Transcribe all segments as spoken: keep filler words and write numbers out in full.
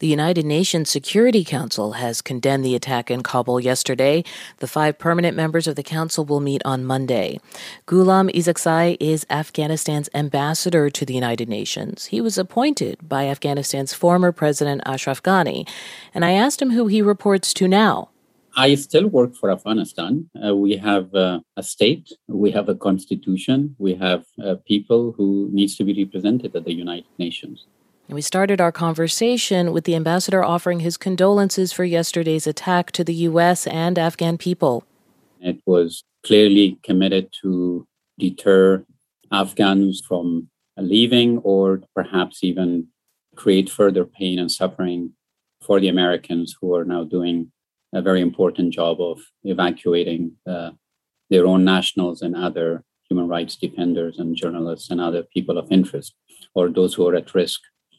The United Nations Security Council has condemned the attack in Kabul yesterday. The five permanent members of the council will meet on Monday. Ghulam Isaaqzai is Afghanistan's ambassador to the United Nations. He was appointed by Afghanistan's former president Ashraf Ghani, and I asked him who he reports to now. I still work for Afghanistan. Uh, we have uh, a state, we have a constitution, we have uh, people who needs to be represented at the United Nations. And we started our conversation with the ambassador offering his condolences for yesterday's attack to the U S and Afghan people. It was clearly committed to deter Afghans from leaving or perhaps even create further pain and suffering for the Americans who are now doing a very important job of evacuating uh, their own nationals and other human rights defenders and journalists and other people of interest or those who are at risk.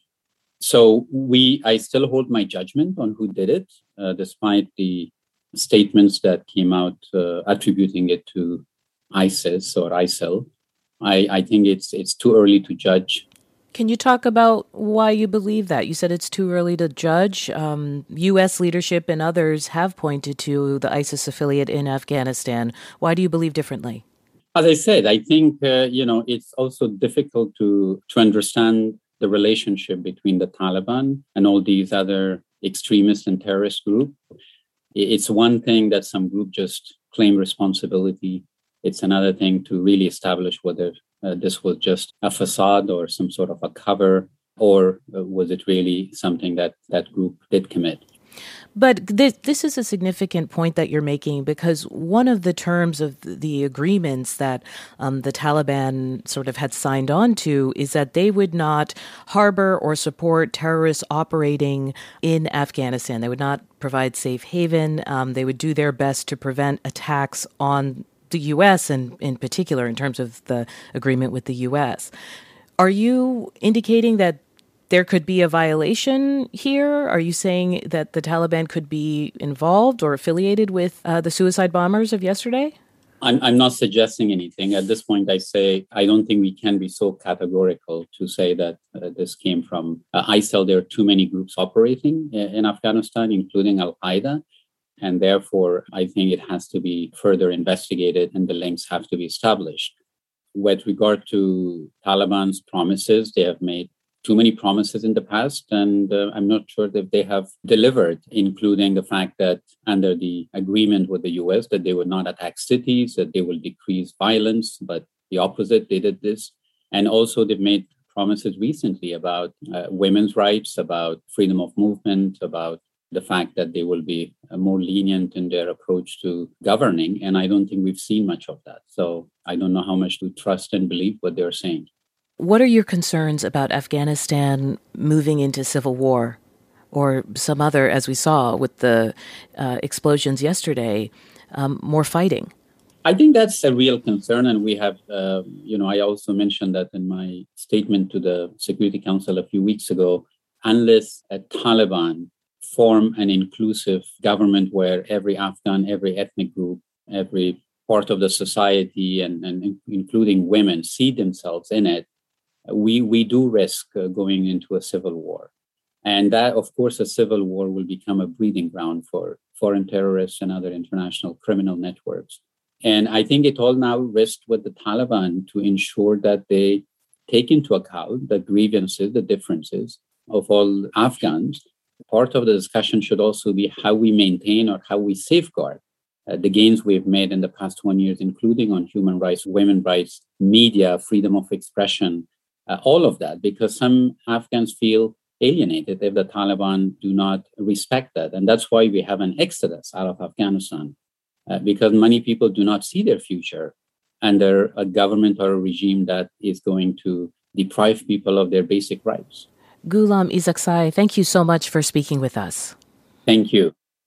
So we, I still hold my judgment on who did it, uh, despite the statements that came out uh, attributing it to ISIS or ISIL. I, I think it's it's too early to judge. Can you talk about why you believe that? You said it's too early to judge. Um, U S leadership and others have pointed to the ISIS affiliate in Afghanistan. Why do you believe differently? As I said, I think, uh, you know, it's also difficult to, to understand the relationship between the Taliban and all these other extremist and terrorist groups. It's one thing that some group just claim responsibility. It's another thing to really establish whether uh, this was just a facade or some sort of a cover, or uh, was it really something that that group did commit. But this, this is a significant point that you're making, because one of the terms of the agreements that um, the Taliban sort of had signed on to is that they would not harbor or support terrorists operating in Afghanistan. They would not provide safe haven. Um, they would do their best to prevent attacks on the U S, and in particular in terms of the agreement with the U S. Are you indicating that there could be a violation here? Are you saying that the Taliban could be involved or affiliated with uh, the suicide bombers of yesterday? I'm, I'm not suggesting anything. At this point, I say I don't think we can be so categorical to say that uh, this came from uh, ISIL. There are too many groups operating in Afghanistan, including Al-Qaeda. And therefore, I think it has to be further investigated and the links have to be established. With regard to Taliban's promises, they have made too many promises in the past, and uh, I'm not sure that they have delivered, including the fact that under the agreement with the U S that they would not attack cities, that they will decrease violence, but the opposite, they did this. And also they've made promises recently about uh, women's rights, about freedom of movement, about the fact that they will be uh, more lenient in their approach to governing. And I don't think we've seen much of that. So I don't know how much to trust and believe what they're saying. What are your concerns about Afghanistan moving into civil war or some other, as we saw with the uh, explosions yesterday, um, more fighting? I think that's a real concern. And we have, uh, you know, I also mentioned that in my statement to the Security Council a few weeks ago, unless a Taliban form an inclusive government where every Afghan, every ethnic group, every part of the society, and, and including women, see themselves in it, we we do risk uh, going into a civil war. And that, of course, a civil war will become a breeding ground for foreign terrorists and other international criminal networks. And I think it all now rests with the Taliban to ensure that they take into account the grievances, the differences of all Afghans. Part of the discussion should also be how we maintain or how we safeguard uh, the gains we've made in the past twenty years, including on human rights, women's rights, media, freedom of expression, Uh, all of that, because some Afghans feel alienated if the Taliban do not respect that. And that's why we have an exodus out of Afghanistan, uh, because many people do not see their future under a government or a regime that is going to deprive people of their basic rights. Ghulam Isaaqzai, thank you so much for speaking with us. Thank you.